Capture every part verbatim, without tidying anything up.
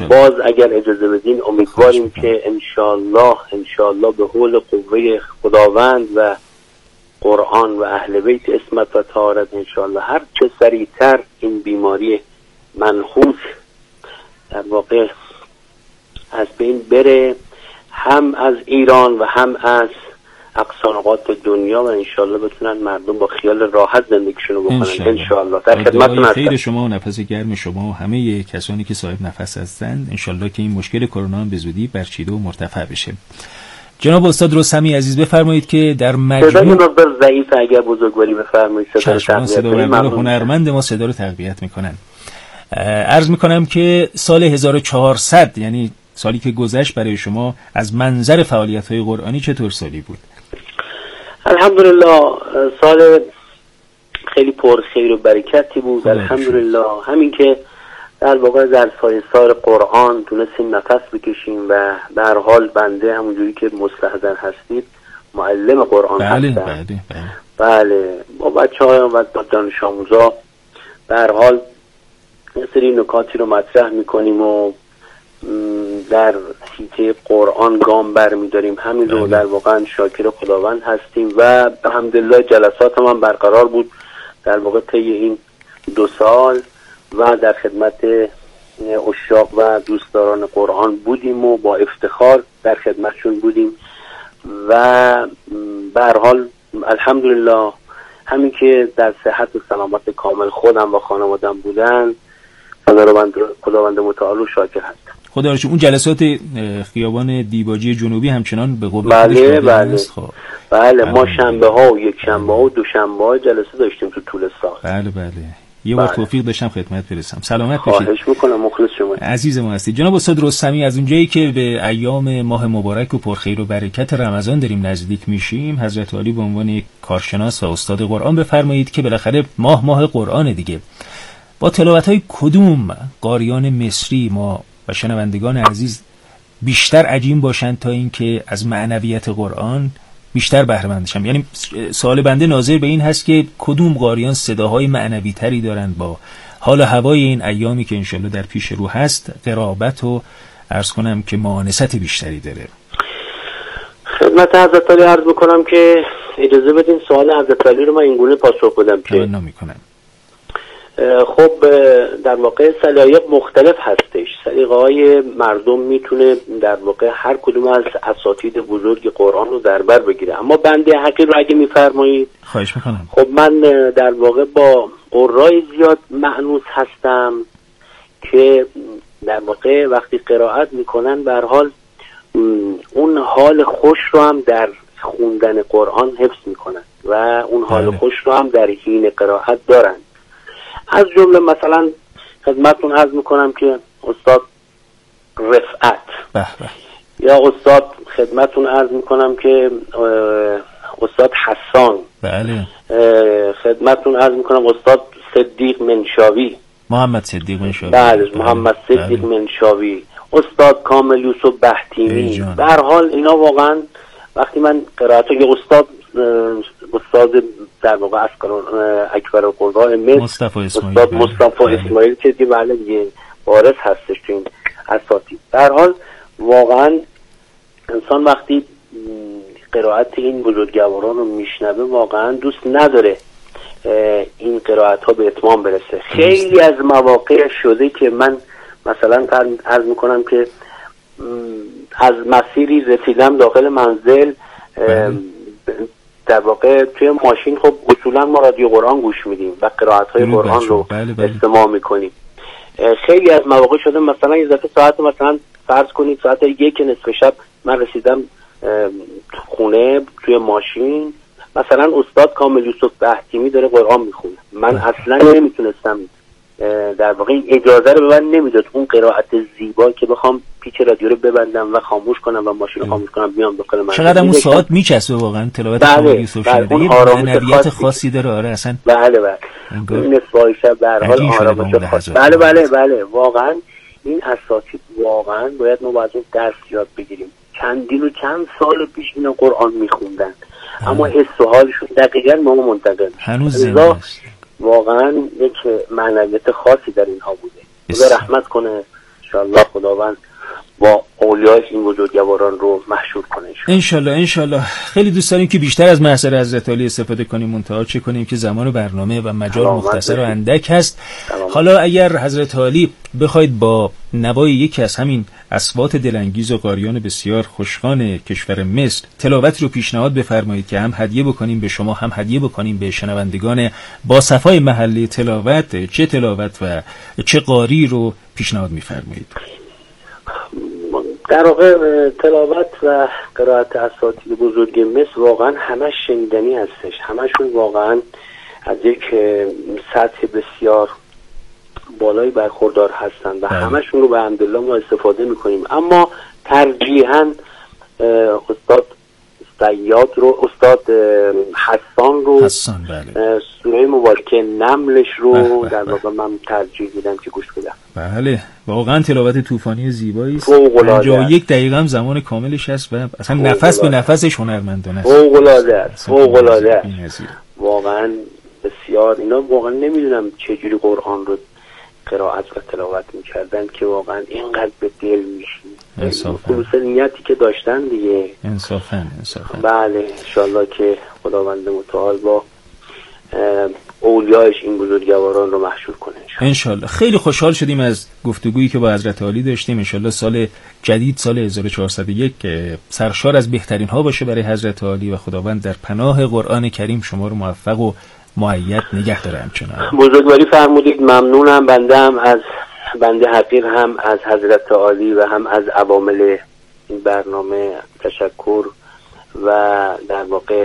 باز اگر اجازه بدین امیدواریم که انشالله انشالله به حول قوه خداوند و قرآن و اهل بیت اسمت و طهارت انشالله هر چه سریعتر این بیماری منحوس در واقع از بین بره، هم از ایران و هم از اقصا نقاط دنیا، و انشالله بتونن مردم با خیال راحت زندگیشون رو بکنن انشالله. در خدمتتون هستم. خیر شما و نفس گرم شما و همه کسانی که صاحب نفس هستند، انشالله که این مشکل کرونا هم به زودی برچیده و مرتفع بشه. جناب استاد رستمی عزیز بفرمایید که در مجموع صدای مقدار ضعیف، اگر بزرگواری بفرمایید صدا رو تقویت کنید. هنرمند ما صدا رو تقویت میکنن. عرض میکنم که سال هزار و چهارصد، یعنی سالی که گذشت، برای شما از منظر فعالیت‌های قرآنی چطور سالی بود؟ الحمدلله سال خیلی پر خیر و برکتی بود. الحمدلله همین که در واقع در سایه سار قرآن تونستیم نفس بکشیم و به هر حال بنده همونجوری که مستحضر هستید معلم قرآن بله هستم. بله بله بله با بچه های و دانش آموزا به هر حال یه سری نکاتی رو مطرح میکنیم و در حیطه قرآن گام بر میداریم. همین رو در واقع شاکر خداوند هستیم و الحمدلله جلسات هم برقرار بود در واقع طی این دو سال و در خدمت عشاق و دوستداران قرآن بودیم و با افتخار در خدمتشون بودیم و به هر حال الحمدلله همین که در صحت و سلامت کامل خودم و خانوادم بودن خداوند خداوند متعال و شاکر هستم. خدا رو شکر. اون جلسات خیابان دیباجی جنوبی همچنان به قوه بله بله خب. بله ما شنبه ها و یک شنبه ها و دو شنبه ها جلسه داشتیم تو طول سال. بله بله یه بار توفیق داشتم خدمت برسم. سلامت باشید. خواهش میکنم. مخلص شما عزیز ما هستید. جناب استاد رستمی، از اونجایی که به ایام ماه مبارک و پرخیر و برکت رمضان داریم نزدیک میشیم، حضرت عالی به عنوان یک کارشناس و استاد قرآن بفرمایید که بالاخره ماه ماه قرآن دیگه، با تلاوت‌های کدوم قاریان مصری ما و شنوندگان عزیز بیشتر عجیم باشند تا اینکه از معنویت قرآن بیشتر بهره مند شن؟ یعنی سوال بنده ناظر به این هست که کدوم قاریان صداهای معنوی تری دارند با حال و هوای این ایامی که انشالله در پیش رو هست، قرابت و عرض کنم که معانست بیشتری داره. خدمت حضرت علی عرض بکنم که اجازه بدین سوال حضرت علی رو من اینگونه پاسخ بدم که تمنا میکنم. خب در واقع سلیقه مختلف هستش. سلیقه های مردم میتونه در واقع هر کدوم از اساتید بزرگ قرآن رو در بر بگیره، اما بنده حقیر رو اگه میفرمایید خواهش میکنم. خب من در واقع با قرای زیاد مأنوس هستم که در واقع وقتی قرائت میکنن به هر حال اون حال خوش رو هم در خوندن قرآن حفظ میکنن و اون حال بله. خوش رو هم در حین قرائت دارن. از جمله مثلا خدمتتون عرض میکنم که استاد رفعت به به. یا استاد خدمتتون عرض میکنم که استاد حسان، بله خدمتتون عرض میکنم استاد صدیق منشاوی، محمد صدیق منشاوی، بله محمد صدیق بله. منشاوی، استاد کامل یوسف بحتیمی. به هر حال اینا واقعا وقتی من قرائت یا استاد استاد در واقع اکبر القرآن مصر مصطفی اسماعیل، استاد مصطفی اسماعیل که دیگه بله دیگه وارث هستش تو این اساتید. به هر حال واقعا انسان وقتی قرائت این بزرگواران رو میشنوه واقعا دوست نداره این قرائت ها به اتمام برسه. خیلی از مواقع شده که من مثلا عرض میکنم که از مسیری رسیدم داخل منزل در واقع توی ماشین خب اصولا ما رادیو قرآن گوش میدیم و قرائت های قرآن رو بله بله. استماع میکنیم. خیلی از مواقع شده مثلا یه دفعه ساعت مثلا فرض کنید ساعت یک نصف شب من رسیدم خونه توی ماشین، مثلا استاد کامل یوسف بحتیمی داره قرآن میخونه، من اصلا نمیتونستم در واقع این اجازه رو به من نمیداد اون قرائت زیبا که بخوام پیچ رادیو رو ببندم و خاموش کنم و ماشین رو خاموش کنم بیام داخل منزل. چقدر اون ساعت میچسبه واقعا تلاوت کامل یوسف شده. یه معنویت خاصی داره. آره اصلا بله بله این نصفای شب به هر حال آرامش خاص. بله بله بله واقعا این اساتید واقعا باید ما باید درس یاد بگیریم. چندین و چند سال پیش اینا قرآن میخوندن اما حس و حالشون دقیقاً ما منتقل هنوز زنده است. واقعا یک معنویت خاصی در اینها بوده. خدا رحمت کنه انشاءالله خداوند با اولیاء این بزرگواران رو محشور کنه انشالله. انشالله. خیلی دوست داریم که بیشتر از محضر حضرت علی استفاده کنیم، منتها چه کنیم که زمان برنامه و مجال مختصر و اندک هست. حالا اگر حضرت علی بخواید با نوای یکی از همین اصوات دلانگیز و قاریان بسیار خوشخوان کشور مصر تلاوت رو پیشنهاد بفرمایید که هم هدیه بکنیم به شما، هم هدیه بکنیم به شنوندگان با صفای محله تلاوت، چه تلاوت و چه قاری رو پیشنهاد می‌فرمایید؟ در واقع تلاوت و قرائت اساطیر بزرگ مصر واقعا همش شنیدنی هستش، همشون واقعا از یک سطح بسیار بالایی برخوردار هستن و همشون رو به حمدالله ما استفاده میکنیم. اما ترجیحاً استاد صیاد رو، استاد حسان رو، حسان بله. سوره مبارکه نملش رو در واقع من ترجیح میدم که گوش بدم. بله واقعا تلاوت طوفانی زیبایی است. پنجاه و یک دقیقه هم زمان کاملش هست و اصلا نفس به نفسش هنرمندانه است. فوق العاده است، فوق العاده است. واقعا بسیار اینا واقعا نمیدونم چه جوری قرآن رو قرائت و تلاوت میکردن که واقعا اینقدر به دل میشین. خصوصا نیتی که داشتن دیگه. انصافا انصافا. بله انشالله که خداوند متعال با اولیایش این بزرگواران رو محشور کنه انشالله. خیلی خوشحال شدیم از گفتگویی که با حضرت عالی داشتیم. انشالله سال جدید، سال هزار و چهارصد و یک سرشار از بهترین ها باشه برای حضرت عالی و خداوند در پناه قرآن کریم شما رو موفق و مؤید نگه داره. همچنان بزرگواری فرمودید. ممنونم. بنده هم از بنده حقیر هم از حضرت عالی و هم از عوامل این برنامه تشکر و در واقع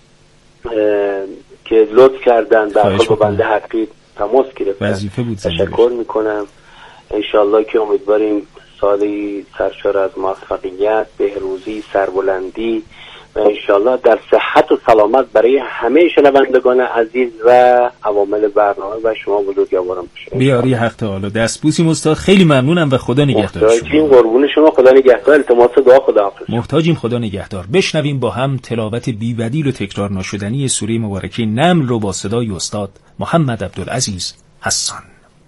که لطف کردن برخواه با بنده حقیر تماس گرفتن وظیفه بود. تشکر میکنم. انشالله که امیدواریم سالی سرشار از موفقیت، بهروزی، سربلندی و انشالله در صحت و سلامت برای همه شنوندگان عزیز و عوامل برنامه و شما بزرگواران باشه. بیاری حق تعالی. دستبوسیم استاد، خیلی ممنونم و خدا نگهدار شما. محتاجیم قربون شما. خدا نگهدار. التماس دعا خدا حافظ. محتاجیم خدا نگهدار. بشنویم با هم تلاوت بی‌بدیل و تکرار ناشدنی سوره مبارکه نمل رو با صدای استاد محمد عبدالعزیز حسان.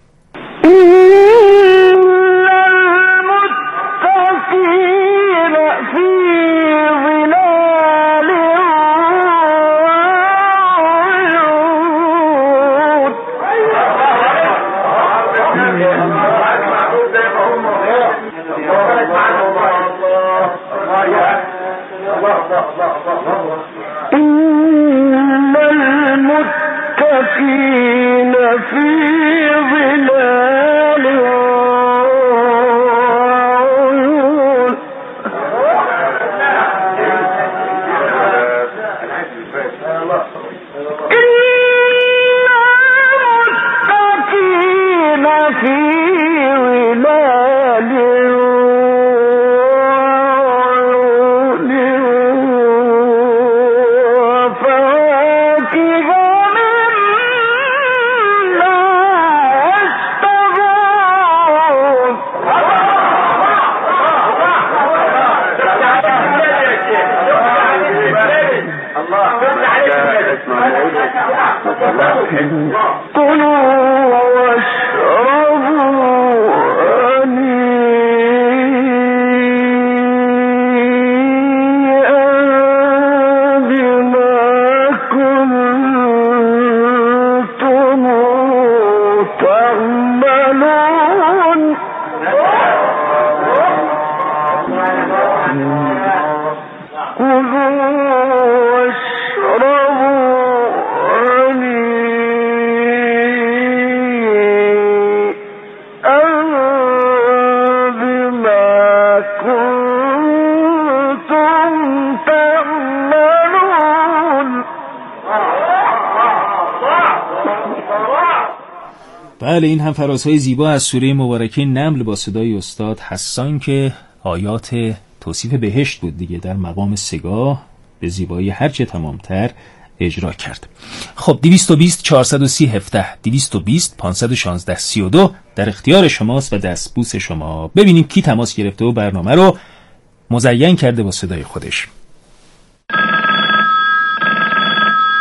بله این هم فرازهای زیبا از سوره مبارکه نمل با صدای استاد حسان که آیات توصیف بهشت بود دیگه در مقام سگاه به زیبایی هرچه تمامتر اجرا کرد. خب دویست و بیست چهارصد و سی هفده دویست و بیست پانصد و شانزده سی و دو در اختیار شماست و دستبوس شما. ببینیم کی تماس گرفته و برنامه رو مزین کرده با صدای خودش.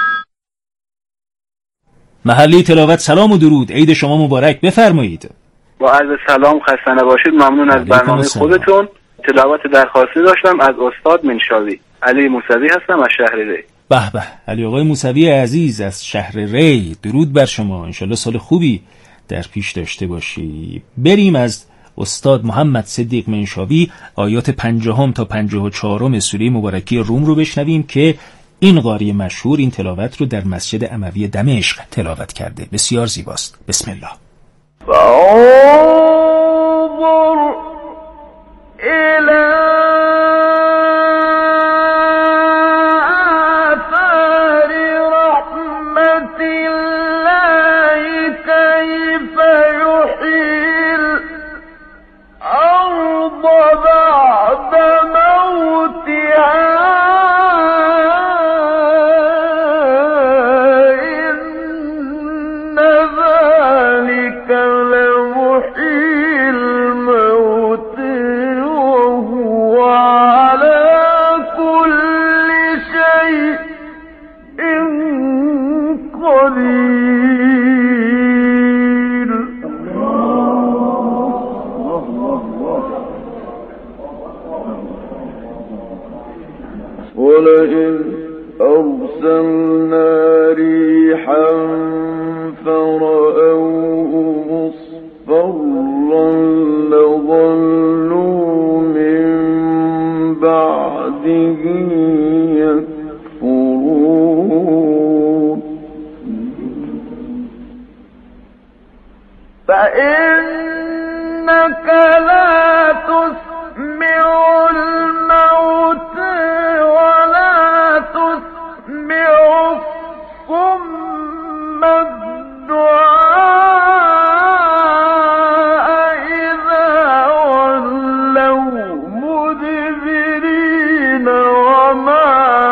محلی تلاوت، سلام و درود، عید شما مبارک، بفرمایید. با عرض سلام، خسته نباشید. ممنون از برنامه خودتون. تلاوت درخواستی داشتم از استاد منشاوی. علی موسوی هستم از شهر ری. به به، علی آقای موسوی عزیز از شهر ری، درود بر شما. انشالله سال خوبی در پیش داشته باشی. بریم از استاد محمد صدیق منشاوی آیات پنجاهم تا پنجاه و چهارم سوره مبارکه روم رو بشنویم که این قاری مشهور این تلاوت رو در مسجد اموی دمشق تلاوت کرده. بسیار زیباست. بسم الله. فانظر إلى آثار رحمة الله كيف يحيي الأرض بعد موتها إن ذلك لمحيي الموت وهو على كل شيء قدير. ولئن أرسلنا ريحا فرأوه مصفرا لظلوا من بعده يكفرون. فإنك لا تسمع الموت ولا تسمع الصم الدعاء إذا ولوا مدبرين وما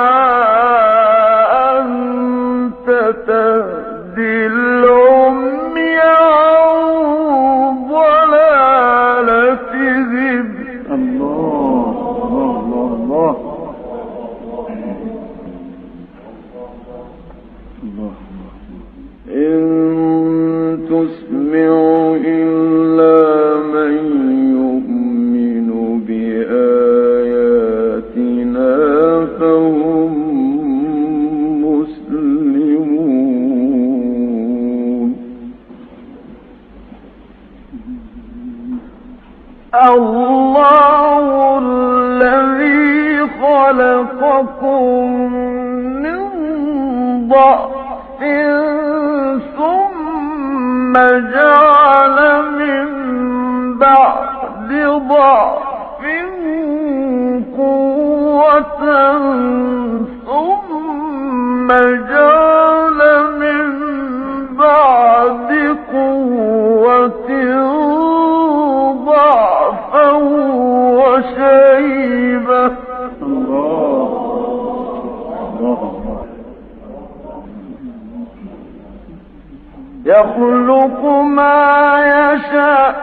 أنت تهدي العمي عن ضلالتهم. الله الله الله الله. إن تسمع إلا من يؤمن بآياتنا فهم مسلمون. الله الذي خلقكم من ضعف ثم جعل من بعد ضعف قوة ثم جعل من بعد قوة ضعفا وشيبة. يخلق ما يشاء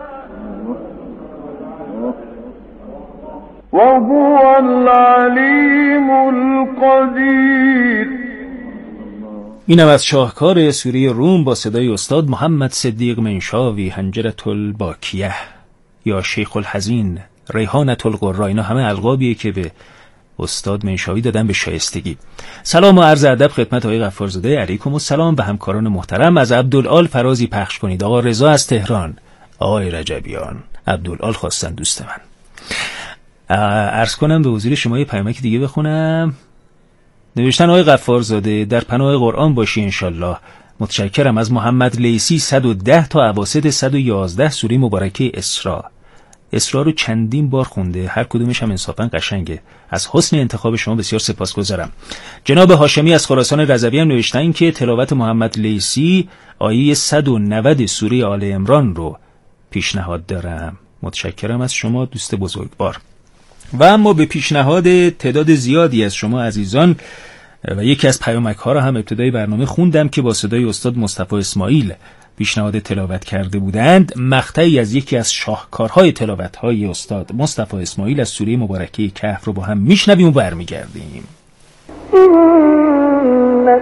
وهو العليم القدير. اینم از شاهکار سوره روم با صدای استاد محمد صدیق منشاوی. حنجرة الباکیه یا شیخ الحزین، ریحانة القرا، اینا همه القابیه که به استاد منشاوی دادن به شایستگی. سلام و عرض ادب خدمت آقای غفارزاده. علیکم السلام. به همکاران محترم از عبدالآل فرازی پخش کنید. آقا رضا از تهران، آقای رجبیان، عبدالآل خواستن دوست من. عرض کنم به حضور شما یه پیامک دیگه بخونم. نوشتن آقای غفارزاده در پناه قرآن باشی انشالله. متشکرم. از محمد لیسی صد و ده تا اواسط صد و یازده سوره مبارکه اسراء. اسراء رو چندین بار خونده، هر کدومش هم انصافا قشنگه. از حسن انتخاب شما بسیار سپاسگزارم. جناب هاشمی از خراسان رضوی هم نوشتن که تلاوت محمد لیسی آیه صد و نود سوره آل عمران رو پیشنهاد دارم. متشکرم از شما دوست بزرگوار. و اما به پیشنهاد تعداد زیادی از شما عزیزان و یکی از پیامک ها را هم ابتدای برنامه خوندم که با صدای استاد مصطفی اسماعیل پیشنهاد تلاوت کرده بودند. مقطعی از یکی از شاهکارهای تلاوت‌های استاد مصطفی اسماعیل از سوره مبارکه کهف رو با هم میشنویم و برمیگردیم.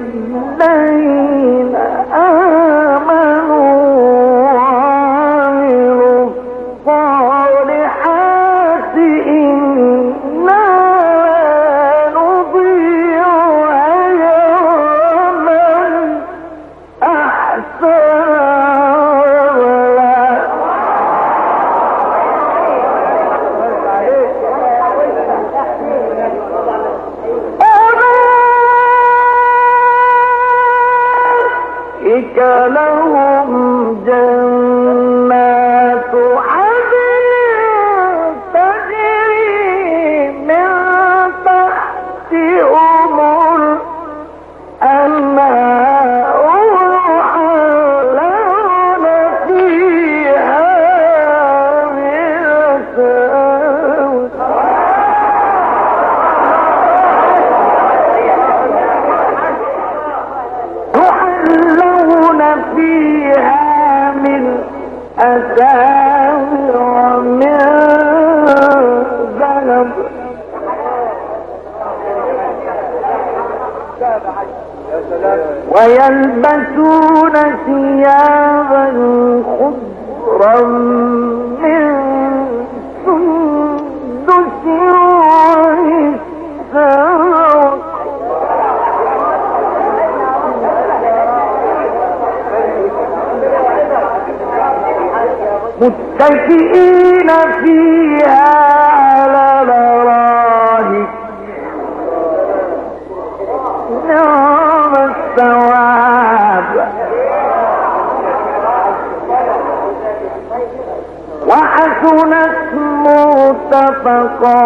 الذين آمنوا وعملوا الثواب ويلبسون ثيابا خضرا من سندس واستبرق متكئين فيها على الأرائك نعم الثواب وحسنت مرتفقا.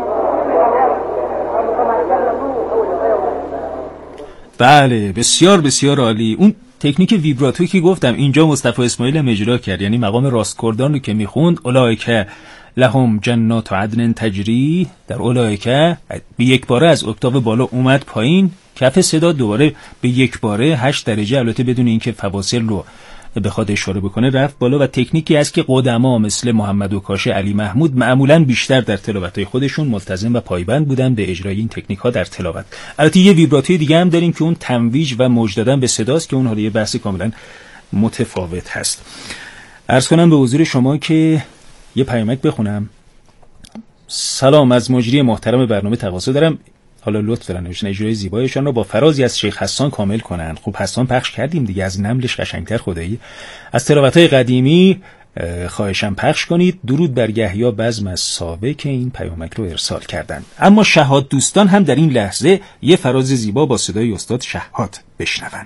بله بسیار بسیار عالی. اون تکنیک ویبراتویی که گفتم اینجا مصطفی اسماعیل هم اجرا کرد، یعنی مقام راست کردان رو که میخوند اولئک لهم جنات عدن تجری، در اولئک به یک باره از اکتاو بالا اومد پایین، کف صدا دوباره به یک باره هشت درجه، البته بدون اینکه فواصل رو بخواد اشاره بکنه رفت بالا. و تکنیکی است که قدما مثل محمد اوکاشه، علی محمود معمولا بیشتر در تلاوت‌های خودشون ملتزم و پایبند بودن به اجرای این تکنیک‌ها در تلاوت. البته یه ویبراتوی دیگه هم داریم که اون تمویج و موج دادن به صداست که اون حالا یه بحث کاملا متفاوت هست. عرض کنم به حضور شما که یه پیامک بخونم. سلام، از مجری محترم برنامه تقاضا دارم حالا لطف دارن نوشتن اجرای زیبایشان رو با فرازی از شیخ حسان کامل کنن. خب حسان پخش کردیم دیگه، از نملش قشنگتر خدایی. از تلاوت‌های قدیمی خواهشم پخش کنید. درود بر یحیی بزم از سابق که این پیامک رو ارسال کردن. اما شهاد دوستان هم در این لحظه یه فراز زیبا با صدای استاد شهاد بشنون.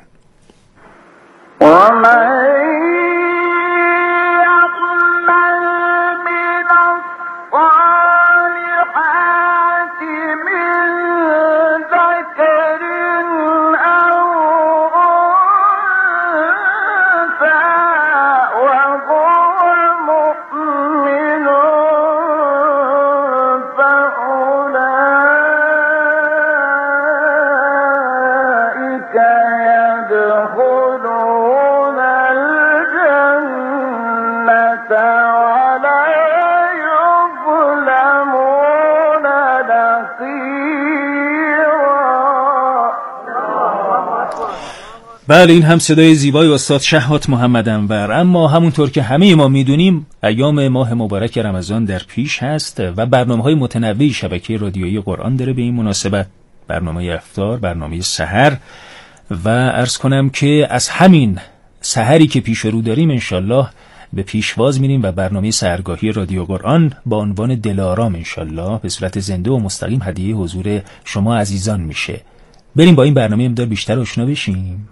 بله این هم صدای زیبای استاد شهاد محمد انور. اما همونطور که همه ما میدونیم ایام ماه مبارک رمضان در پیش هست و برنامه‌های متنوعی شبکه رادیویی قرآن داره به این مناسبت، برنامه افطار، برنامه سحر، و عرض کنم که از همین سحری که پیش رو داریم انشالله به پیشواز میریم و برنامه سحرگاهی رادیو قرآن با عنوان دلارام انشالله به صورت زنده و مستقیم هدیه حضور شما عزیزان میشه. بریم با این برنامه مقدار بیشتر آشنا بشیم.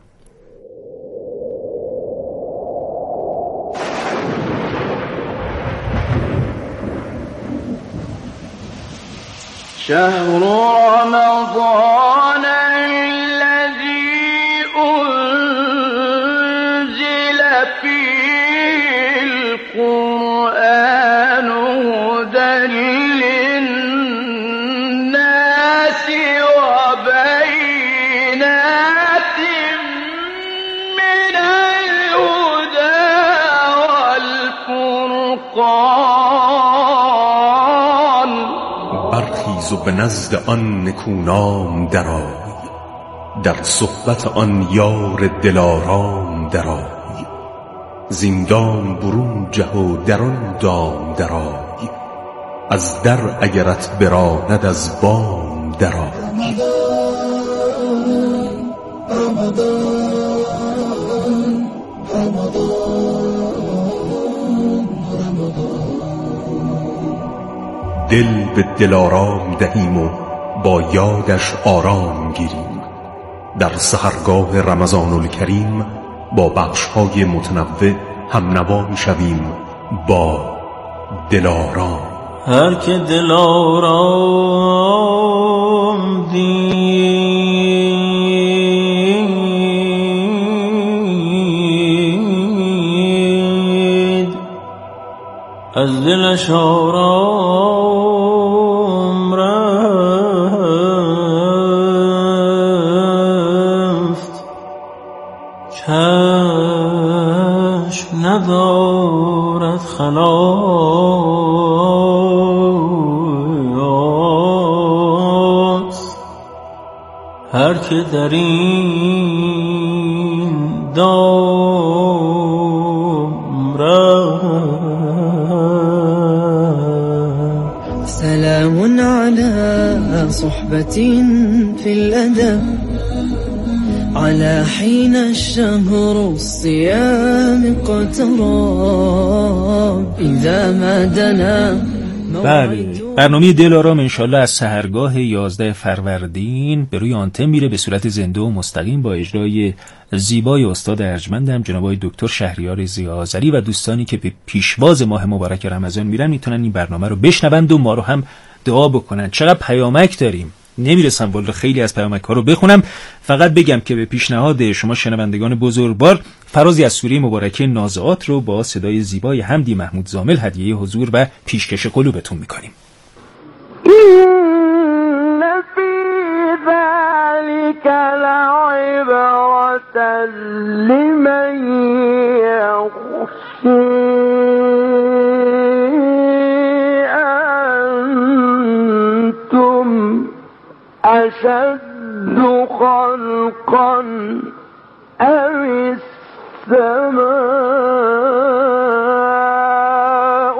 شهر رمضان الذي أنزل فيه القرآن هدى للناس وبينات من الهدى والفرقان. برخیز و به نزد آن نکونام درآی، در صحبت آن یار دلارام درآی. زندان برون جه و در آن دام درآی، از در اگرت براند از بام درآی. دل به دلارام دهیم و با یادش آرام گیریم. در سحرگاه رمضان الکریم با بخش‌های متنوع هم نوا شویم با دلارام. هر که دلارام دید از دلش آرام رفت، چشم ندارد خلاص. هر که در این دام رفت. سلام على صحبة في الأدب على حين الشهر الصيام اقترب إذا ما دنا. بله، برنامه دلارام انشالله از سحرگاه یازده فروردین به روی آنتن میره به صورت زنده و مستقیم با اجرای زیبای استاد ارجمندم جناب آقای دکتر شهریار ضیاء‌آذری و دوستانی که به پیشواز ماه مبارک رمضان میرن میتونن این برنامه رو بشنوند و ما رو هم دعا بکنن. چقدر پیامک داریم، نمیرسم والا خیلی از پیامک ها رو بخونم. فقط بگم که به پیشنهاد شما شنوندگان بزرگوار فرازی از سوره مبارکه نازعات رو با صدای زیبای حمدی محمود زامل هدیه حضور و پیشکش قلوبتون میکنیم. إن في ذلك لعبرة لمن يخشى أنتم أشد خلقا أم السماء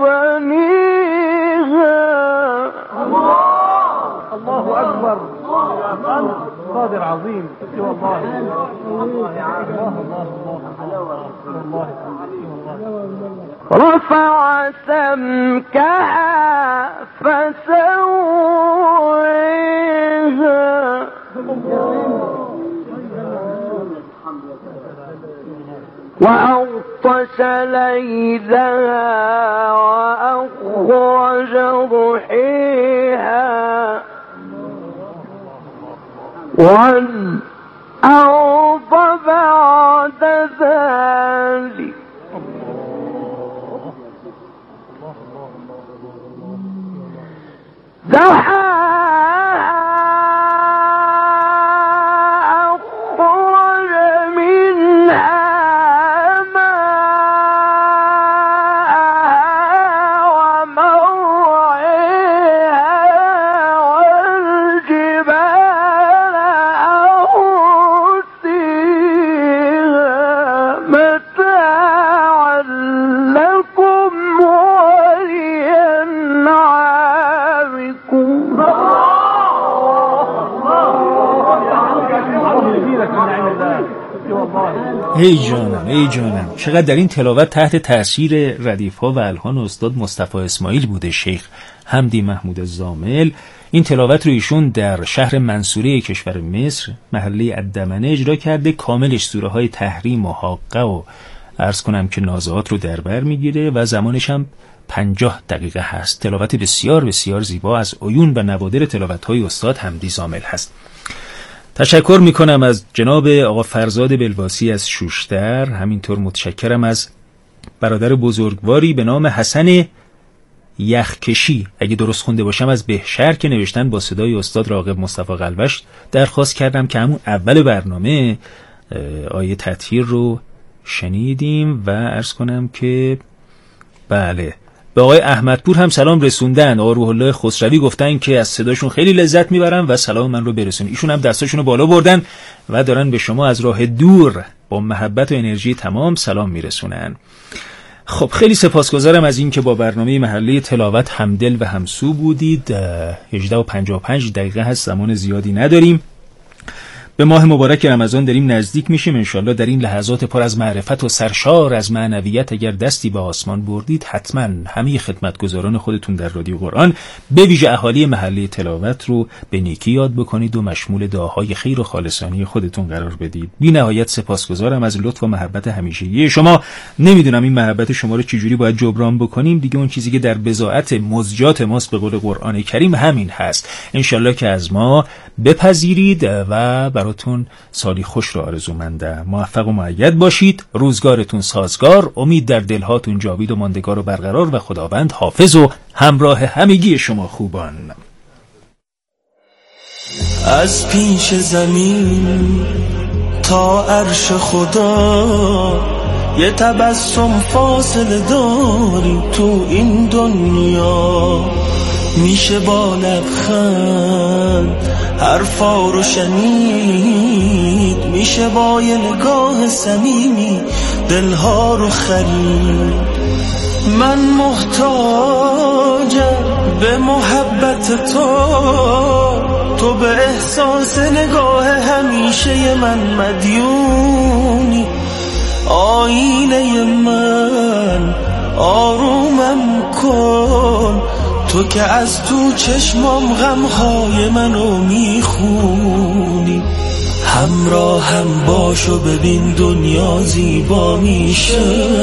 بنيها. الله أكبر. قادر عظيم والله. رفع سمكها فسويها وأغطش ليلها وأخرج ضحيها والأرض بعد ذلك دحاها أخرج منها ماءها ومرعاها والجبال أرسيها متاعا لكم ولأنعامكم. ای جانم ای جانم، چقدر در این تلاوت تحت تاثیر ردیف ها و الحان استاد مصطفی اسماعیل بوده شیخ حمدی محمود زامل. این تلاوت رو ایشون در شهر منصوره کشور مصر محله الدمنه اجرا کرده. کاملش سوره های تحریم و حاقه و عرض کنم که نازعات رو در بر میگیره و زمانش هم پنجاه دقیقه هست. تلاوت بسیار بسیار زیبا از عیون و نوادر تلاوت های استاد حمدی زامل هست. تشکر میکنم از جناب آقا فرزاد بلواسی از شوشتر. همینطور متشکرم از برادر بزرگواری به نام حسن یخکشی، اگه درست خونده باشم، از بهشهر که نوشتن با صدای استاد راغب مصطفی قلوش درخواست کردم که همون اول برنامه آیه تطهیر رو شنیدیم و عرض کنم که بله به آقای احمدپور هم سلام رسوندن. آقا روح الله خسروی گفتن که از صداشون خیلی لذت میبرن و سلام من رو برسون. ایشون هم دستاشون رو بالا بردن و دارن به شما از راه دور با محبت و انرژی تمام سلام میرسونن. خب خیلی سپاسگزارم از این که با برنامه محله تلاوت همدل و همسو بودید. هجده و پنجاه و پنج دقیقه هست، زمان زیادی نداریم. به ماه مبارک رمضان داریم نزدیک میشیم. انشالله در این لحظات پر از معرفت و سرشار از معنویت اگر دستی به آسمان بردید، حتما همه خدمتگزاران خودتون در رادیو قرآن به ویژه اهالی محله تلاوت رو به نیکی یاد بکنید و مشمول دعاهای خیر و خالصانه خودتون قرار بدید. بی نهایت سپاسگزارم از لطف و محبت همیشگی شما. نمیدونم این محبت شما رو چجوری باید جبران بکنیم دیگه. اون چیزی که در بضاعت مزجات ماست به قول قرآن کریم همین هست. انشالله که از ما بپذیرید و براتون سالی خوش رو آرزومندم. موفق و مؤید باشید، روزگارتون سازگار، امید در دلهاتون جاوید و ماندگار و برقرار و خداوند حافظ و همراه همگی شما خوبان. از پیش زمین تا عرش خدا یه تبسم فاصله داری تو این دنیا، میشه با لبخند حرفا رو شنید، میشه با یه نگاه صمیمی دلها رو خرید. من محتاجم به محبت تو، تو به احساس نگاه همیشه من مدیونی. آینه من آرومم کن، تو که از تو چشمام غمهای منو میخونی. همراهم باش و ببین دنیا زیبا میشه،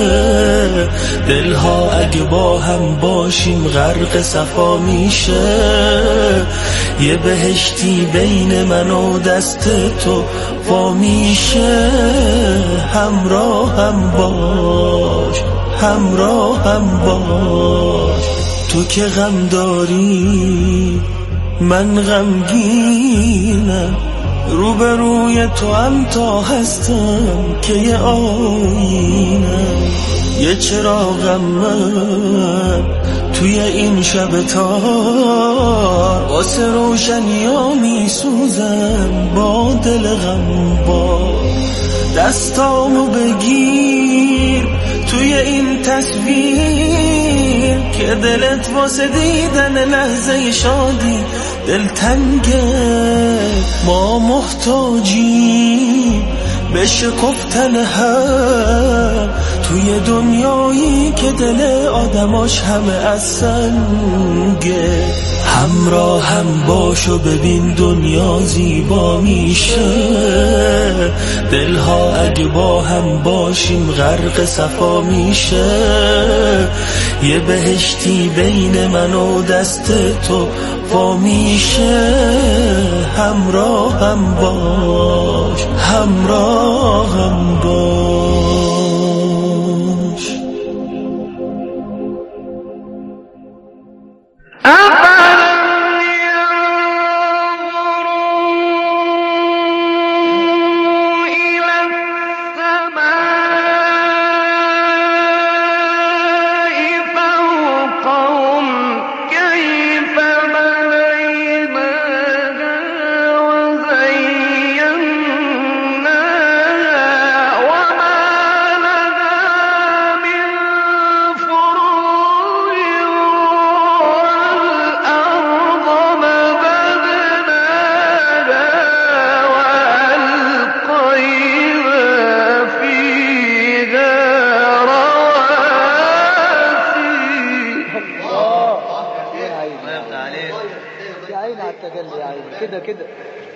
دلها اگه با هم باشیم غرق صفا میشه. یه بهشتی بین من و دست تو وا میشه. همراهم باش، همراهم باش. تو که غم داری من غمگینم، روبروی تو هم تا هستم که یه آینم. یه چراغم من توی این شب تار، واسه روشنیا میسوزم با دل غم. با دستامو بگیر توی این تصویر، که دلت واسه دیدن لحظه شادی دلتنگه. ما محتاجیم به شکفتن هم توی دنیایی که دل آدماش همه از سنگه. همراهم باش و ببین دنیا زیبا میشه، دلها اگه با هم باشیم غرق صفا میشه. یه بهشتی بین من و دست تو وا میشه. همراهم باش، همراهم باش. كده كده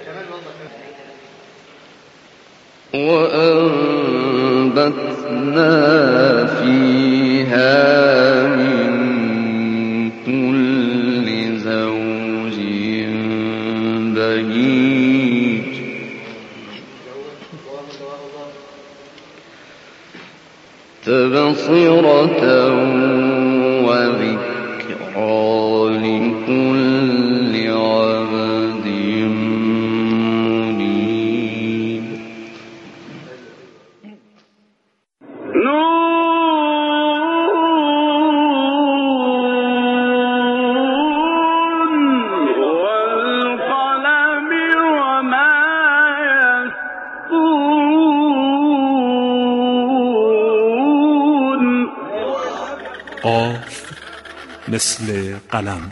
وأنبتنا فيها من كل زوج بهيج تبصرة وذكرى لكل عبد منيب. والقلم وما يسطرون. قاف مثل قلم.